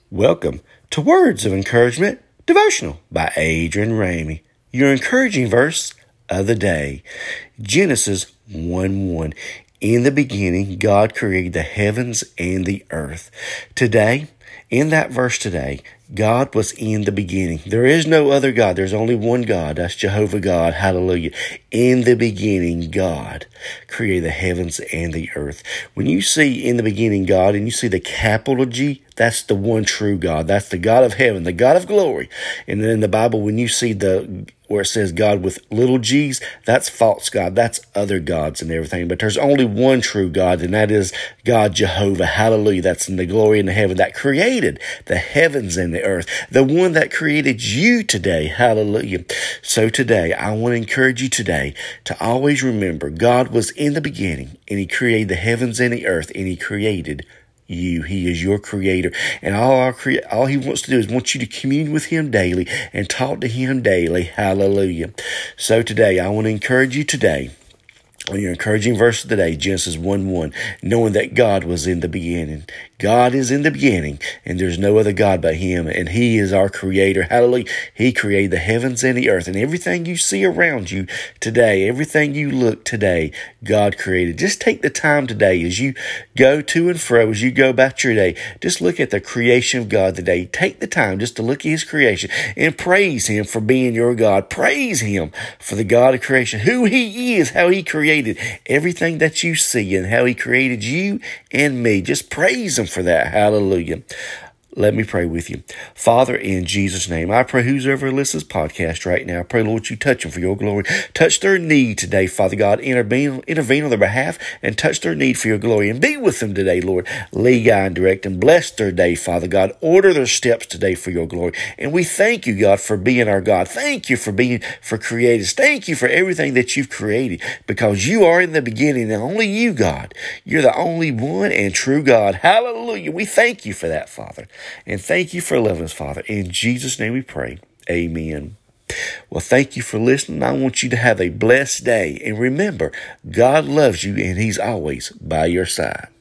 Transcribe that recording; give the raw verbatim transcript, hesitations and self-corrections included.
Welcome to Words of Encouragement Devotional by Adrian Ramey. Your encouraging verse of the day, Genesis one one. In the beginning, God created the heavens and the earth. Today, in that verse today, God was in the beginning. There is no other God. There's only one God. That's Jehovah God. Hallelujah. In the beginning, God created the heavens and the earth. When you see in the beginning God and you see the capital G, that's the one true God. That's the God of heaven, the God of glory. And then in the Bible, when you see the where it says God with little g's, that's false God. That's other gods and everything. But there's only one true God, and that is God Jehovah. Hallelujah. That's in the glory in the heaven that created the heavens and the earth. The one that created you today. Hallelujah. So today, I want to encourage you today to always remember God was in the beginning, and He created the heavens and the earth, and He created you. He is your creator. And all our crea- all He wants to do is want you to commune with Him daily and talk to Him daily. Hallelujah. So today, I want to encourage you today on your encouraging verse of the day, Genesis one one, knowing that God was in the beginning. God is in the beginning, and there's no other God but Him, and He is our creator. Hallelujah. He created the heavens and the earth, and everything you see around you today, everything you look today, God created. Just take the time today as you go to and fro, as you go about your day, just look at the creation of God today. Take the time just to look at His creation and praise Him for being your God. Praise Him for the God of creation, who He is, how He created everything that you see, and how He created you and me. Just praise Him for that. Hallelujah. Let me pray with you. Father, in Jesus' name, I pray whoever listens to this podcast right now, I pray, Lord, you touch them for your glory. Touch their need today, Father God. Intervene, intervene on their behalf and touch their need for your glory. And be with them today, Lord. Lead, guide, and direct, and bless their day, Father God. Order their steps today for your glory. And we thank you, God, for being our God. Thank you for being, for creators. Thank you for everything that you've created, because you are in the beginning, and only you, God. You're the only one and true God. Hallelujah. We thank you for that, Father. And thank you for loving us, Father. In Jesus' name we pray. Amen. Well, thank you for listening. I want you to have a blessed day. And remember, God loves you, and He's always by your side.